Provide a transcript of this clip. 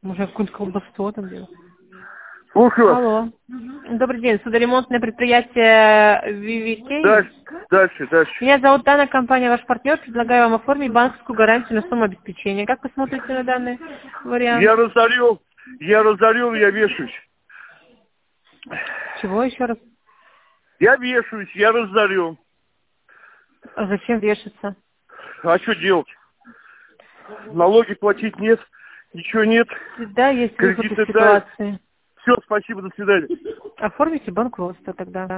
Может, какую-нибудь колбасу там делать? Слушаю вас. Алло. Добрый день, судоремонтное предприятие VVK. Дальше. Меня зовут Дана, компания «Ваш партнер». Предлагаю вам оформить банковскую гарантию на сумму обеспечения. Как вы смотрите на данный вариант? Я разорил, я вешаюсь. Чего еще раз? Я вешаюсь, я разорил. А зачем вешаться? А что делать? Налоги платить нет, ничего нет. Всегда есть выход из Кредиты дают. ситуации. Все, спасибо, до свидания. Оформите банкротство тогда.